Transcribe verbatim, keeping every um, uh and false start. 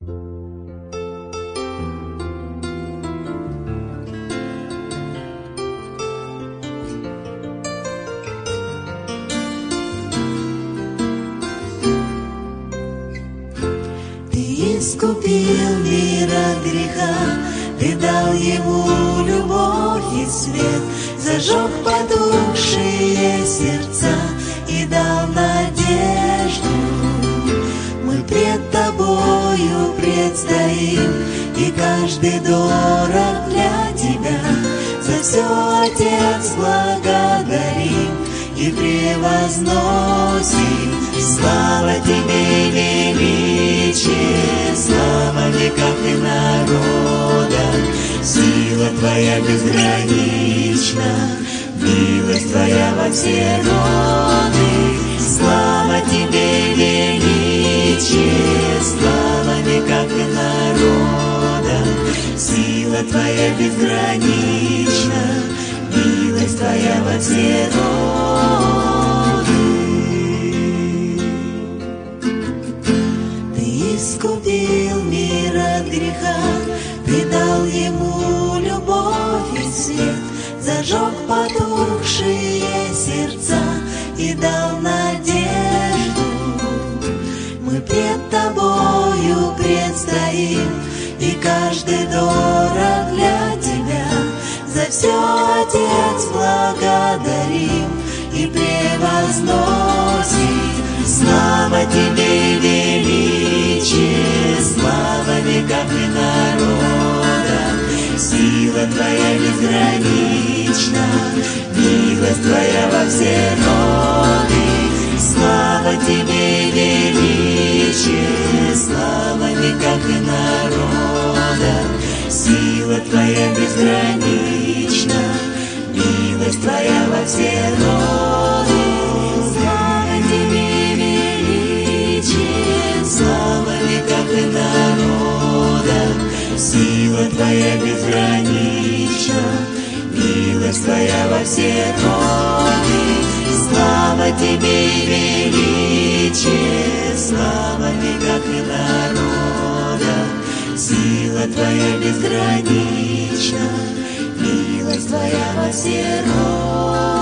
Искупил мир от греха, Ты дал ему любовь и свет, зажег потухшие сердца и дал надежду. Мы пред Тобою предстоим, и каждый дорог для Тебя. За все, Отец, благодарим и превозносим. Слава Тебе, величие, слава веков и народов. Сила Твоя безгранична, милость Твоя во все роды. Слава Тебе, величие, слава веков и народов. Сила Твоя безгранична, милость Твоя во все роды. Ты искупил мир от греха, Ты дал ему любовь и свет, зажег потухшие сердца и дал надежду. Мы пред Тобою предстоим, и каждый дорог для Тебя. За все, Отец, благодарим и превозносим. Слава Тебе, величие, слава веков и народов. Сила Твоя безгранична, милость Твоя во все роды. Слава Тебе, величие, слава веков и народов. Сила Твоя безгранична, милость Твоя во все роды. Слава Тебе, величие, слава веков и народов. Сила Твоя безгранична, милость Твоя во все роды. Слава Тебе, величие, слава веков и народов. Сила Твоя безгранична, милость Твоя во все роды.